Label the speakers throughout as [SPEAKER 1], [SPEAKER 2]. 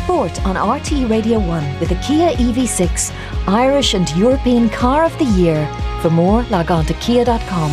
[SPEAKER 1] sport on RTÉ Radio 1 with the Kia EV6, Irish and European Car of the Year. For more, log on to kia.com.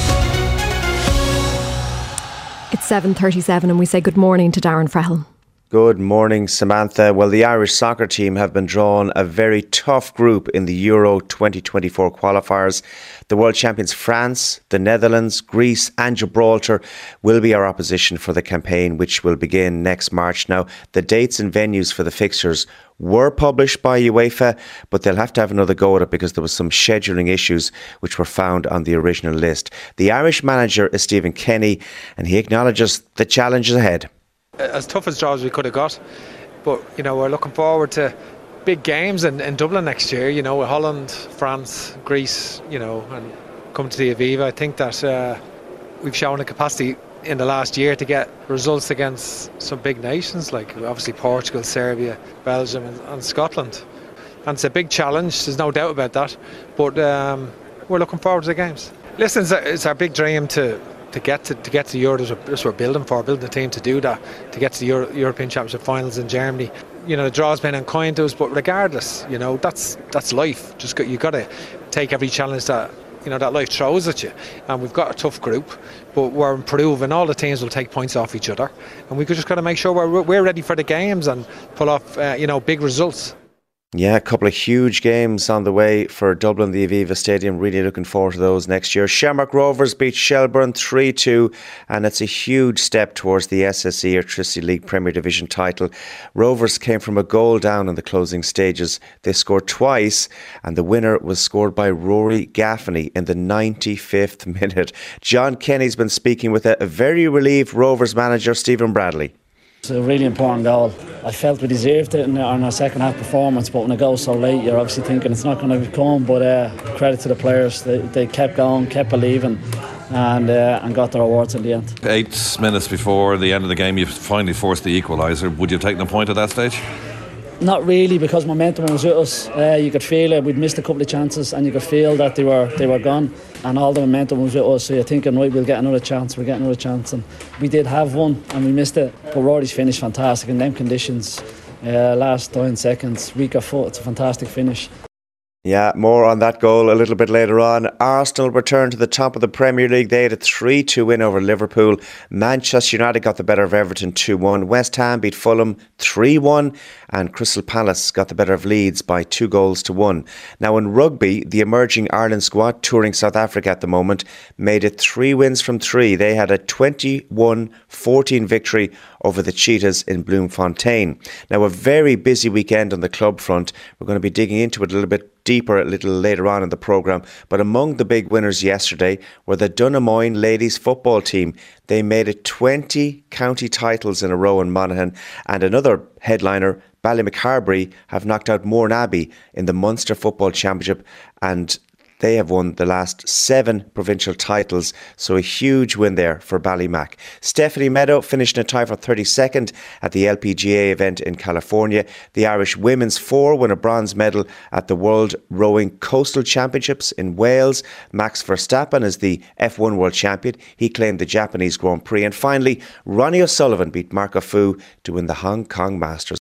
[SPEAKER 2] It's 7:37 and we say good morning to Darren Frehel.
[SPEAKER 3] Good morning, Samantha. Well, the Irish soccer team have been drawn a very tough group in the Euro 2024 qualifiers. The world champions France, the Netherlands, Greece and Gibraltar will be our opposition for the campaign, which will begin next March. Now, the dates and venues for the fixtures were published by UEFA, but they'll have to have another go at it because there was some scheduling issues which were found on the original list. The Irish manager is Stephen Kenny, and he acknowledges the challenges ahead.
[SPEAKER 4] As tough as draws we could have got, but we're looking forward to big games in Dublin next year, with Holland, France, Greece, and come to the Aviva. I think that we've shown a capacity in the last year to get results against some big nations like obviously Portugal, Serbia, Belgium and Scotland, and it's a big challenge, there's no doubt about that, but we're looking forward to the games. Listen, it's our big dream to get to the Euro. That's what we're building a team to do that, to get to the European Championship finals in Germany. The draw's been unkind to us, but regardless, that's life. You got to take every challenge that that life throws at you. And we've got a tough group, but we're improving. All the teams will take points off each other, and we just got to make sure we're ready for the games and pull off big results.
[SPEAKER 3] Yeah, a couple of huge games on the way for Dublin, the Aviva Stadium. Really looking forward to those next year. Shamrock Rovers beat Shelbourne 3-2, and it's a huge step towards the SSE Electricity League Premier Division title. Rovers came from a goal down in the closing stages. They scored twice, and the winner was scored by Rory Gaffney in the 95th minute. John Kenny's been speaking with a very relieved Rovers manager, Stephen Bradley.
[SPEAKER 5] It's a really important goal. I felt we deserved it in our second half performance, but when it goes so late, you're obviously thinking it's not going to come. But credit to the players, they kept going, kept believing, and got their rewards in the end.
[SPEAKER 6] 8 minutes before the end of the game, you finally forced the equaliser. Would you have taken a point at that stage?
[SPEAKER 5] Not really, because momentum was with us. You could feel it. We'd missed a couple of chances, and you could feel that they were gone, and all the momentum was with us. So you're thinking, right, we'll get another chance. And we did have one, and we missed it. But Rory's finished fantastic in them conditions. Last 9 seconds, weak of foot. It's a fantastic finish.
[SPEAKER 3] Yeah, more on that goal a little bit later on. Arsenal returned to the top of the Premier League. They had a 3-2 win over Liverpool. Manchester United got the better of Everton 2-1. West Ham beat Fulham 3-1. And Crystal Palace got the better of Leeds by 2-1. Now in rugby, the emerging Ireland squad touring South Africa at the moment made it 3 wins from 3. They had a 21-14 victory over the Cheetahs in Bloemfontein. Now a very busy weekend on the club front. We're going to be digging into it a little bit deeper a little later on in the programme. But among the big winners yesterday were the Dunnamoyne ladies football team. They made it 20 county titles in a row in Monaghan, and another headliner, Ballymacarbery, have knocked out Mourneabbey in the Munster Football Championship, and they have won the last 7 provincial titles, so a huge win there for Ballymac. Stephanie Meadow finished in a tie for 32nd at the LPGA event in California. The Irish Women's 4 won a bronze medal at the World Rowing Coastal Championships in Wales. Max Verstappen is the F1 World Champion. He claimed the Japanese Grand Prix. And finally, Ronnie O'Sullivan beat Marco Fu to win the Hong Kong Masters.